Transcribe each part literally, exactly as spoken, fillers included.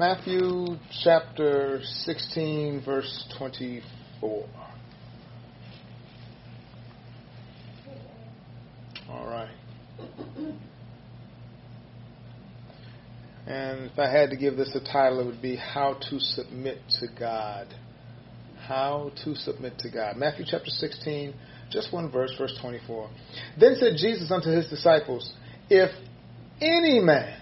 Matthew chapter sixteen, verse twenty-four. All right. And if I had to give this a title, it would be How to Submit to God. How to Submit to God. Matthew chapter sixteen, just one verse, verse twenty-four. Then said Jesus unto his disciples, If any man,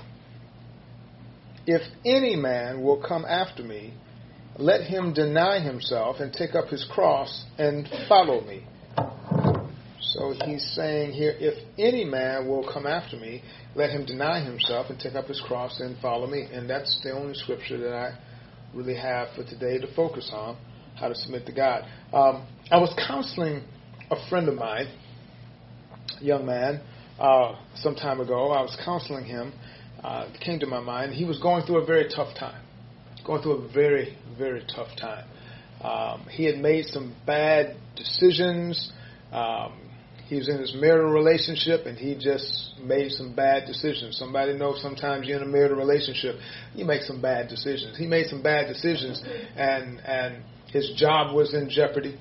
if any man will come after me, let him deny himself and take up his cross and follow me. So he's saying here, if any man will come after me, let him deny himself and take up his cross and follow me. And that's the only scripture that I really have for today to focus on, how to submit to God. Um, I was counseling a friend of mine, a young man, uh, some time ago. I was counseling him. Uh, it came to my mind. He was going through a very tough time. Going through a very, very tough time. Um, he had made some bad decisions. Um, He was in his marital relationship, and he just made some bad decisions. Somebody knows sometimes you're in a marital relationship, you make some bad decisions. He made some bad decisions, and and his job was in jeopardy.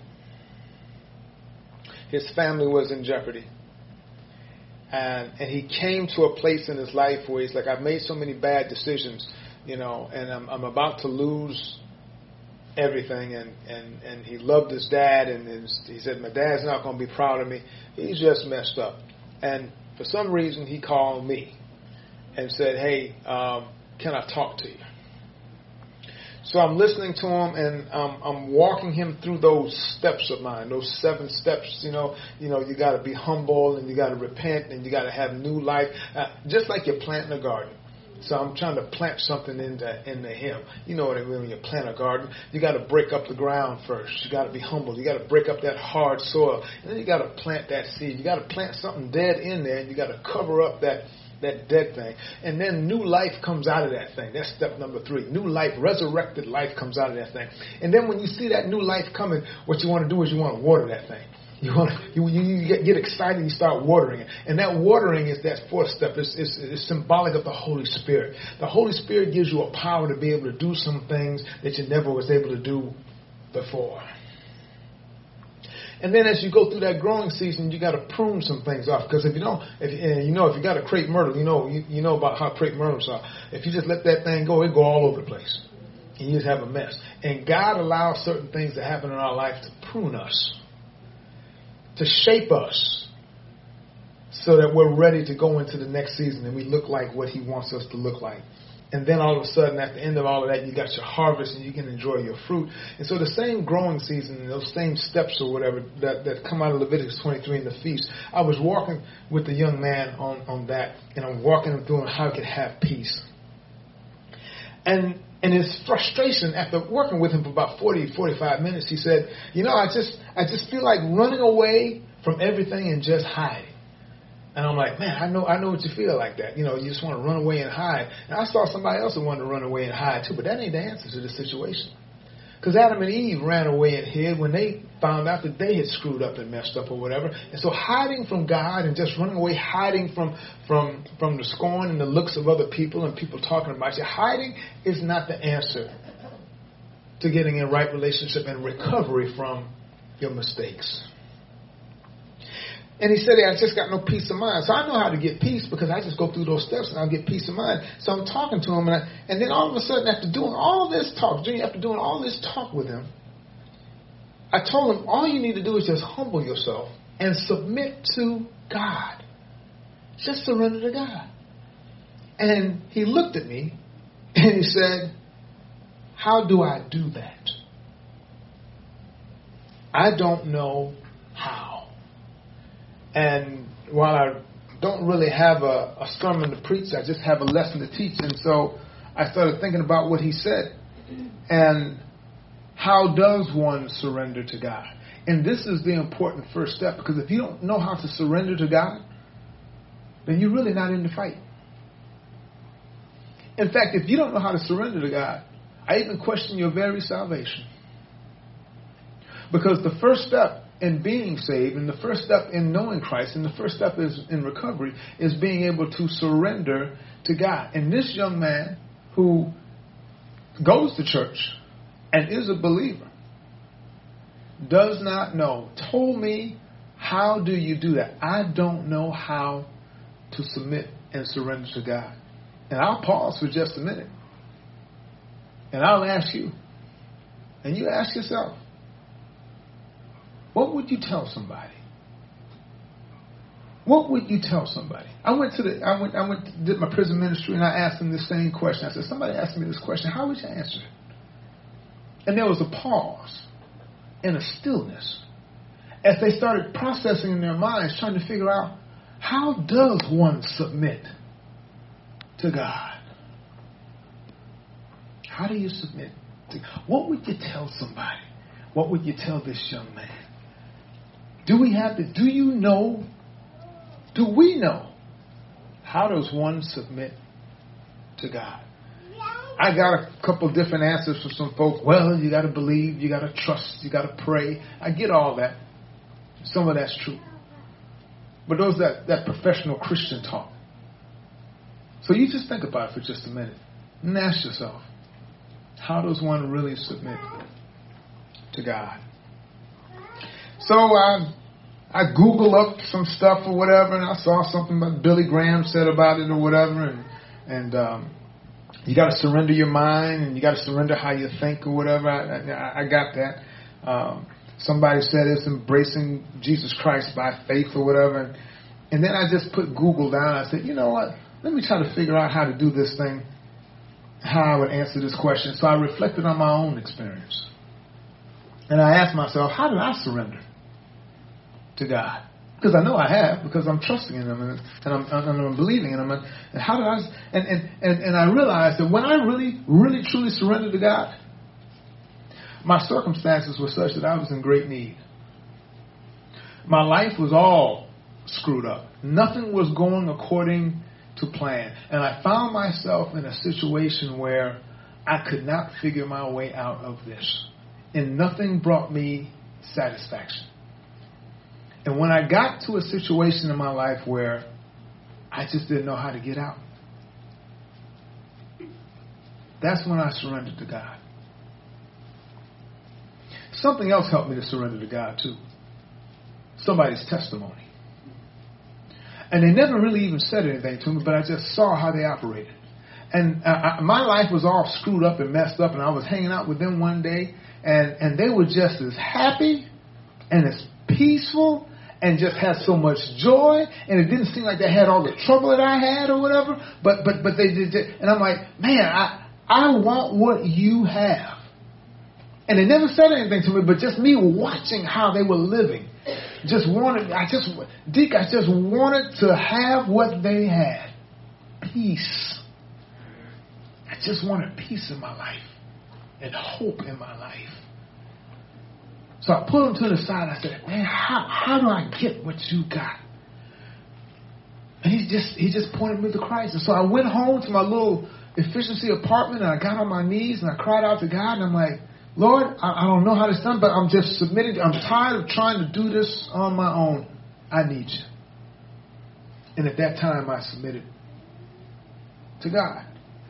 His family was in jeopardy. And and he came to a place in his life where he's like, I've made so many bad decisions, you know, and I'm, I'm about to lose everything, and, and, and he loved his dad, and his, he said, my dad's not going to be proud of me. He's just messed up. And for some reason, he called me and said, hey, um, can I talk to you? So I'm listening to him, and um, I'm walking him through those steps of mine, those seven steps. You know, you know, you got to be humble, and you got to repent, and you got to have new life, uh, just like you're planting a garden. So I'm trying to plant something into into him. You know what I mean? When you plant a garden, you got to break up the ground first. You got to be humble. You got to break up that hard soil, and then you got to plant that seed. You got to plant something dead in there, and you got to cover up that that dead thing. And then new life comes out of that thing. That's step number three. New life, resurrected life comes out of that thing. And then when you see that new life coming, what you want to do is you want to water that thing. You want to, you, you get, get excited, you start watering it. And that watering is that fourth step. It's, it's, it's symbolic of the Holy Spirit. The Holy Spirit gives you a power to be able to do some things that you never was able to do before. And then as you go through that growing season, you got to prune some things off. Because if you don't, if you know, if you got a crepe myrtle, you know, you, you know about how crepe myrtles are. If you just let that thing go, it go all over the place. And you just have a mess. And God allows certain things to happen in our life to prune us, to shape us, so that we're ready to go into the next season and we look like what he wants us to look like. And then all of a sudden, at the end of all of that, you got your harvest and you can enjoy your fruit. And so the same growing season and those same steps or whatever that, that come out of Leviticus twenty-three in the feast, I was walking with the young man on, on that, and I'm walking him through how he could have peace. And And his frustration after working with him for about forty, forty-five minutes, he said, you know, I just I just feel like running away from everything and just hiding. And I'm like, man, I know I know what you feel like that. You know, you just want to run away and hide. And I saw somebody else who wanted to run away and hide too, but that ain't the answer to the situation. Because Adam and Eve ran away and hid when they found out that they had screwed up and messed up or whatever. And so hiding from God and just running away, hiding from from from the scorn and the looks of other people and people talking about you, hiding is not the answer to getting in right relationship and recovery from your mistakes. And he said, hey, I just got no peace of mind. So I know how to get peace because I just go through those steps and I'll get peace of mind. So I'm talking to him, and, I, and then all of a sudden, after doing all this talk, after doing all this talk with him, I told him, all you need to do is just humble yourself and submit to God. Just surrender to God. And he looked at me and he said, how do I do that? I don't know how. And while I don't really have a, a sermon to preach, I just have a lesson to teach. And so I started thinking about what he said. And how does one surrender to God? And this is the important first step, because if you don't know how to surrender to God, then you're really not in the fight. In fact, if you don't know how to surrender to God, I even question your very salvation. Because the first step in being saved, and the first step in knowing Christ, and the first step is in recovery, is being able to surrender to God. And this young man who goes to church and is a believer, does not know, told me, how do you do that? I don't know how to submit and surrender to God. And I'll pause for just a minute. And I'll ask you, and you ask yourself, what would you tell somebody? What would you tell somebody? I went to the, I went, I went, to, did my prison ministry, and I asked them the same question. I said, somebody asked me this question, how would you answer it? And there was a pause and a stillness as they started processing in their minds, trying to figure out, how does one submit to God? How do you submit to God? What would you tell somebody? What would you tell this young man? Do we have to, do you know, do we know, how does one submit to God? I got a couple different answers for some folks. Well, you got to believe, you got to trust, you got to pray. I get all that. Some of that's true. But those that, that professional Christian talk. So you just think about it for just a minute and ask yourself, how does one really submit to God? So I I Googled up some stuff or whatever, and I saw something that Billy Graham said about it or whatever, and and um, you got to surrender your mind, and you got to surrender how you think or whatever. I, I, I got that. Um, somebody said it's embracing Jesus Christ by faith or whatever, and, and then I just put Google down. I said, you know what? Let me try to figure out how to do this thing, how I would answer this question. So I reflected on my own experience, and I asked myself, how did I surrender to God? Because I know I have, because I'm trusting in Him and, and, I'm, and I'm believing in Him. And, and how did I? And, and, and, and I realized that when I really, really, truly surrendered to God, my circumstances were such that I was in great need. My life was all screwed up. Nothing was going according to plan. And I found myself in a situation where I could not figure my way out of this. And nothing brought me satisfaction. And when I got to a situation in my life where I just didn't know how to get out, that's when I surrendered to God. Something else helped me to surrender to God too. Somebody's testimony. And they never really even said anything to me, but I just saw how they operated. And I, I, my life was all screwed up and messed up, and I was hanging out with them one day, and, and they were just as happy and as peaceful and just had so much joy, and it didn't seem like they had all the trouble that I had or whatever, but but but they did, and I'm like, man, I I want what you have. And they never said anything to me, but just me watching how they were living, just wanted, I just, Deke, I just wanted to have what they had. Peace. I just wanted peace in my life and hope in my life. So I pulled him to the side. I said, man, how, how do I get what you got? And he just he just pointed me to Christ. And so I went home to my little efficiency apartment, and I got on my knees, and I cried out to God. And I'm like, Lord, I, I don't know how this is done, but I'm just submitting. I'm tired of trying to do this on my own. I need you. And at that time, I submitted to God.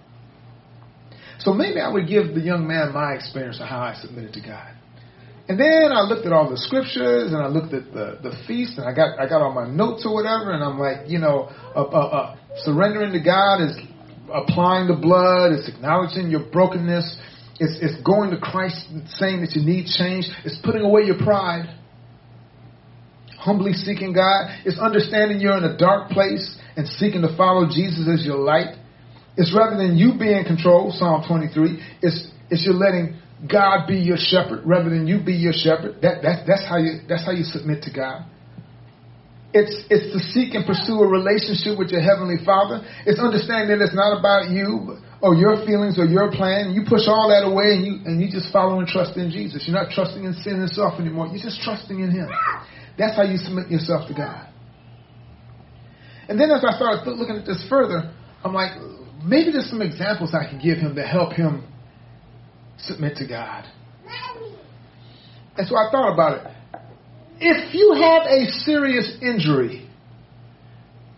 So maybe I would give the young man my experience of how I submitted to God. And then I looked at all the scriptures, and I looked at the, the feast, and I got I got all my notes or whatever, and I'm like, you know, uh, uh, uh, surrendering to God is applying the blood, it's acknowledging your brokenness, it's, it's going to Christ saying that you need change, it's putting away your pride, humbly seeking God, it's understanding you're in a dark place and seeking to follow Jesus as your light. It's rather than you being in control, Psalm twenty-three, it's it's you're letting God be your shepherd rather than you be your shepherd. That, that that's how you that's how you submit to God. It's it's to seek and pursue a relationship with your Heavenly Father. It's understanding that it's not about you or your feelings or your plan. You push all that away and you and you just follow and trust in Jesus. You're not trusting in sin and self anymore. You're just trusting in Him. That's how you submit yourself to God. And then as I started looking at this further, I'm like, maybe there's some examples I can give him to help him submit to God. And so I thought about it. If you have a serious injury,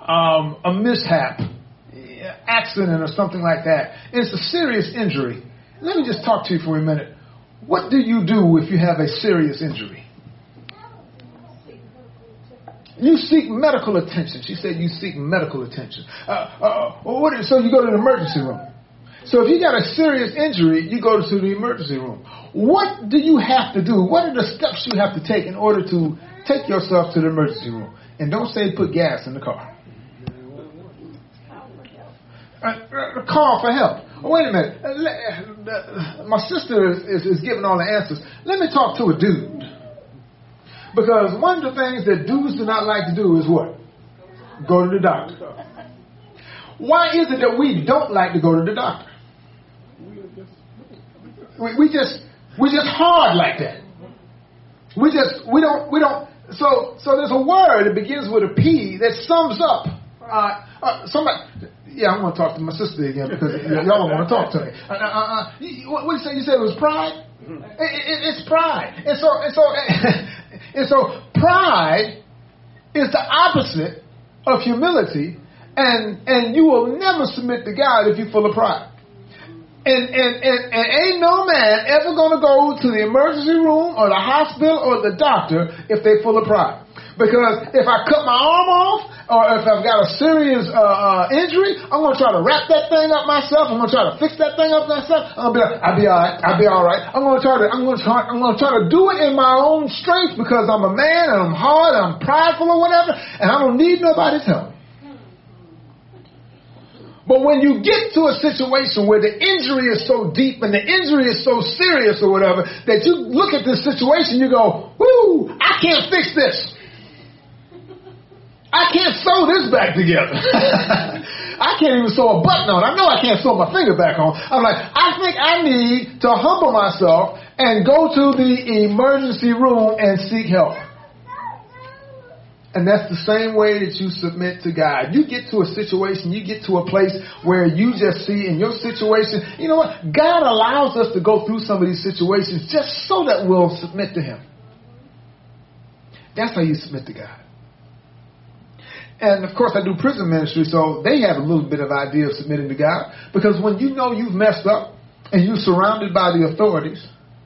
um, a mishap, accident or something like that, and it's a serious injury, let me just talk to you for a minute. What do you do if you have a serious injury? You seek medical attention. She said you seek medical attention. Uh, uh, what is, so you go to the emergency room. So if you got a serious injury, you go to the emergency room. What do you have to do? What are the steps you have to take in order to take yourself to the emergency room? And don't say put gas in the car. Uh, uh, call for help. Oh, wait a minute. Uh, uh, my sister is, is, is giving all the answers. Let me talk to a dude. Because one of the things that dudes do not like to do is what? Go to the doctor. Why is it that we don't like to go to the doctor? We, we just we just hard like that. We just we don't we don't. So so there's a word that begins with a P that sums up. Uh, uh, somebody. Yeah, I'm going to talk to my sister again because y'all don't want to talk to me. Uh, uh, uh, you, what did you say? You said it was pride? It, it, it's pride. And so and so. And so pride is the opposite of humility, and and you will never submit to God if you're full of pride. And and, and, and ain't no man ever going to go to the emergency room or the hospital or the doctor if they're full of pride. Because if I cut my arm off, or if I've got a serious uh, uh, injury, I'm going to try to wrap that thing up myself. I'm going to try to fix that thing up myself. I'm going to be like, I'll be all right. I'll be all right. I'm going to try to, I'm going to try, I'm going to try to do it in my own strength because I'm a man and I'm hard and I'm prideful or whatever, and I don't need nobody's help. But when you get to a situation where the injury is so deep and the injury is so serious or whatever, that you look at this situation, you go, whoo, I can't fix this. I can't sew this back together. I can't even sew a button on. I know I can't sew my finger back on. I'm like, I think I need to humble myself and go to the emergency room and seek help. And that's the same way that you submit to God. You get to a situation, you get to a place where you just see in your situation, you know what? God allows us to go through some of these situations just so that we'll submit to Him. That's how you submit to God. And of course I do prison ministry, so they have a little bit of idea of submitting to God. Because when you know you've messed up and you're surrounded by the authorities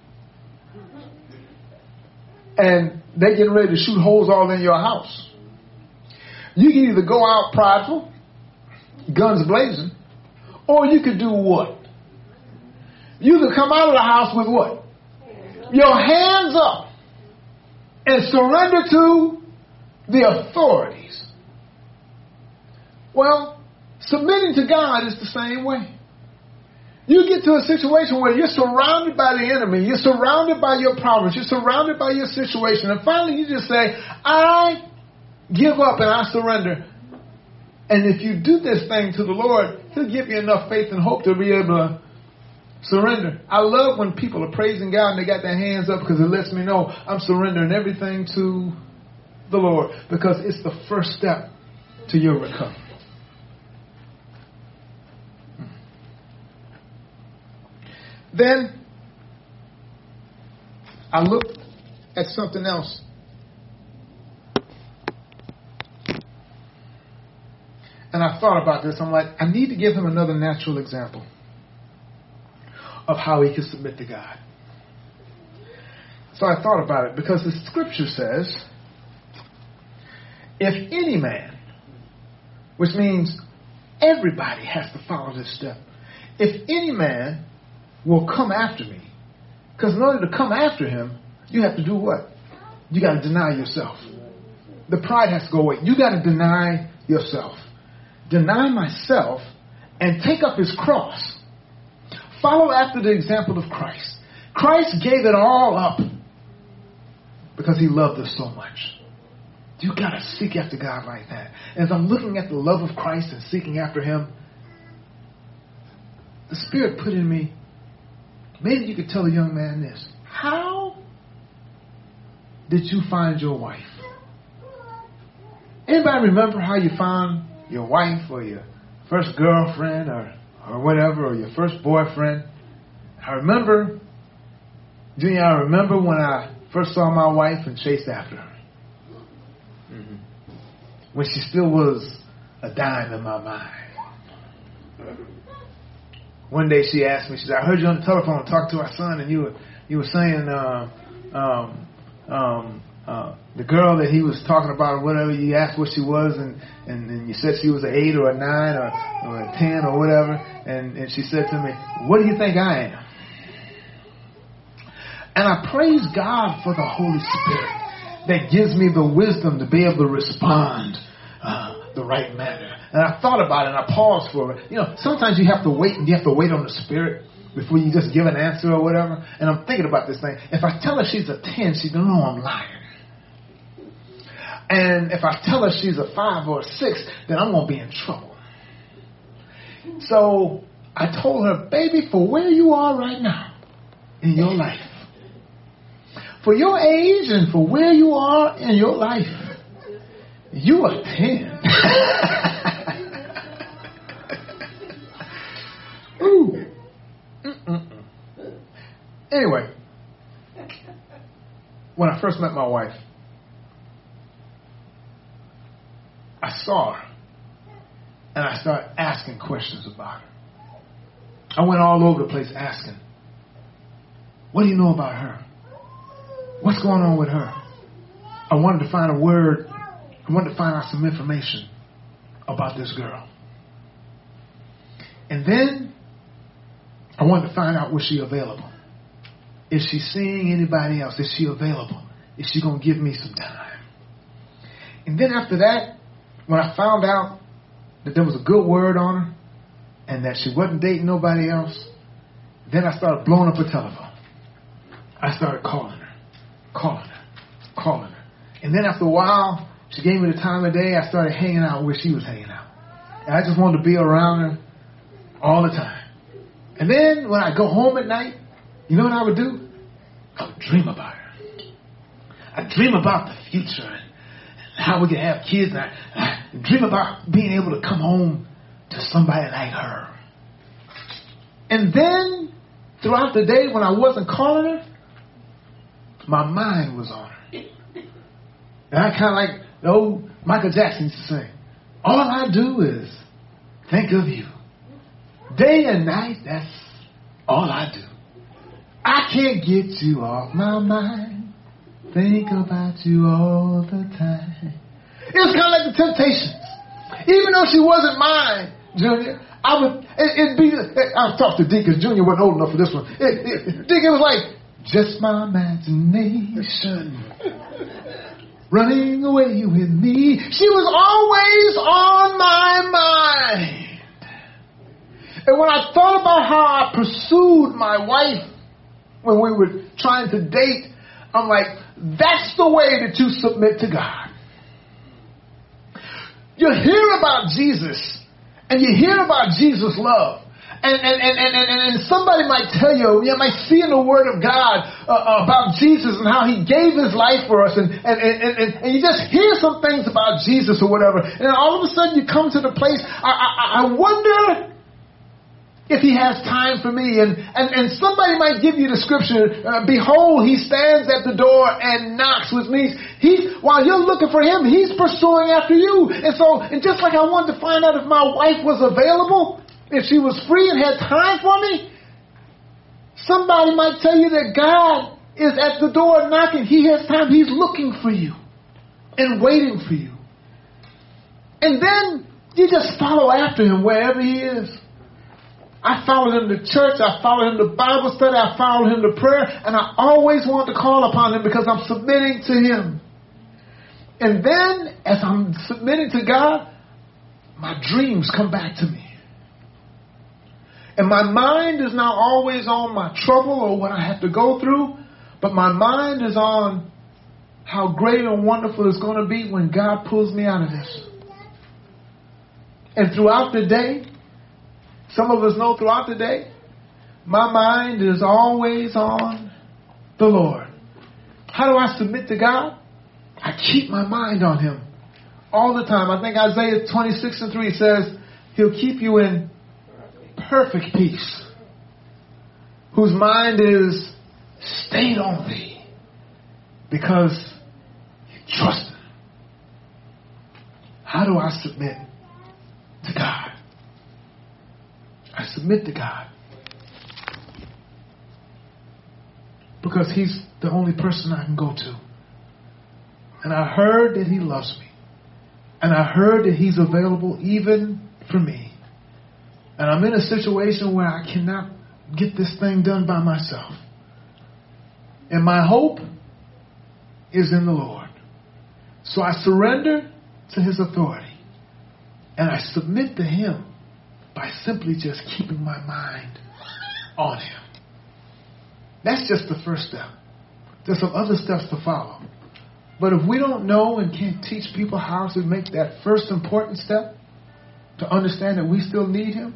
and they're getting ready to shoot holes all in your house, you can either go out prideful, guns blazing, or you could do what? You could come out of the house with what? Your hands up and surrender to the authorities. Well, submitting to God is the same way. You get to a situation where you're surrounded by the enemy, you're surrounded by your problems, you're surrounded by your situation, and finally you just say, I give up and I surrender. And if you do this thing to the Lord, He'll give you enough faith and hope to be able to surrender. I love when people are praising God and they got their hands up because it lets me know I'm surrendering everything to the Lord, because it's the first step to your recovery. Then I looked at something else. And I thought about this. I'm like, I need to give him another natural example of how he can submit to God. So I thought about it because the scripture says, if any man, which means everybody has to follow this step. If any man will come after me. Because in order to come after him, you have to do what? You got to deny yourself. The pride has to go away. You got to deny yourself. Deny myself and take up his cross. Follow after the example of Christ. Christ gave it all up because he loved us so much. You got to seek after God like that. As I'm looking at the love of Christ and seeking after him, the Spirit put in me, maybe you could tell a young man this. How did you find your wife? Anybody remember how you found your wife or your first girlfriend or, or whatever, or your first boyfriend? I remember, Junior, I remember when I first saw my wife and chased after her. Mm-hmm. When she still was a dime in my mind. one day she asked me, she said, I heard you on the telephone talk to our son, and you were, you were saying uh, um, um, uh, the girl that he was talking about or whatever, you asked what she was, and, and, and you said she was an eight or a nine or, or a ten or whatever, and, and she said to me, what do you think I am? And I praise God for the Holy Spirit that gives me the wisdom to be able to respond uh, the right manner. And I thought about it and I paused for it. You know, sometimes you have to wait and you have to wait on the Spirit before you just give an answer or whatever. And I'm thinking about this thing. If I tell her she's a ten, she's going to know I'm lying. And if I tell her she's a five or a six, then I'm going to be in trouble. So I told her, baby, for where you are right now in your life, for your age and for where you are in your life, you are ten. Ooh. Mm-mm-mm. Anyway, when I first met my wife, I saw her and I started asking questions about her. I went all over the place asking, what do you know about her? What's going on with her? I wanted to find a word. I wanted to find out some information about this girl. And then I wanted to find out, was she available? Is she seeing anybody else? Is she available? Is she going to give me some time? And then after that, when I found out that there was a good word on her and that she wasn't dating nobody else, then I started blowing up her telephone. I started calling her. Calling her, calling her. And then after a while, she gave me the time of day. I started hanging out where she was hanging out. And I just wanted to be around her all the time. And then when I go home at night, you know what I would do? I would dream about her. I'd dream about the future and how we could have kids. And I, I dream about being able to come home to somebody like her. And then throughout the day when I wasn't calling her, my mind was on her. And I kind of like the old Michael Jackson used to sing, all I do is think of you. Day and night, that's all I do. I can't get you off my mind. Think about you all the time. It was kind of like the Temptations. Even though she wasn't mine, Junior, I would, it, it'd be, I've talked to Deke because Junior wasn't old enough for this one. It, it, Deke, it was like, just my imagination running away with me. She was always on my mind. And when I thought about how I pursued my wife when we were trying to date, I'm like, that's the way that you submit to God. You hear about Jesus and you hear about Jesus' love. And, and, and, and, and somebody might tell you, you might see in the Word of God uh, about Jesus and how He gave His life for us. And, and, and, and, and you just hear some things about Jesus or whatever. And then all of a sudden you come to the place, I, I, I wonder if He has time for me. And, and, and somebody might give you the scripture, uh, behold, He stands at the door and knocks, which means He's, while you're looking for Him, He's pursuing after you. And so, and just like I wanted to find out if my wife was available, if she was free and had time for me, somebody might tell you that God is at the door knocking. He has time. He's looking for you and waiting for you. And then you just follow after Him wherever He is. I followed Him to church. I followed Him to Bible study. I followed Him to prayer. And I always want to call upon Him because I'm submitting to Him. And then as I'm submitting to God, my dreams come back to me. And my mind is not always on my trouble or what I have to go through, but my mind is on how great and wonderful it's going to be when God pulls me out of this. And throughout the day, some of us know throughout the day, my mind is always on the Lord. How do I submit to God? I keep my mind on Him all the time. I think Isaiah twenty-six and three says, He'll keep you in perfect peace, whose mind is stayed on Thee, because you trust Him. How do I submit to God? I submit to God because he's the only person I can go to. And I heard that he loves me. And I heard that he's available even for me. And I'm in a situation where I cannot get this thing done by myself. And my hope is in the Lord. So I surrender to his authority. And I submit to him by simply just keeping my mind on him. That's just the first step. There's some other steps to follow. But if we don't know and can't teach people how to make that first important step, to understand that we still need him,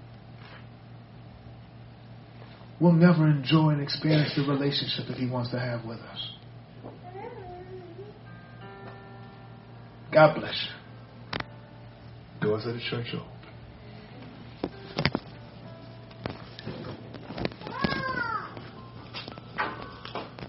we'll never enjoy and experience the relationship that he wants to have with us. God bless you. Doors of the church open.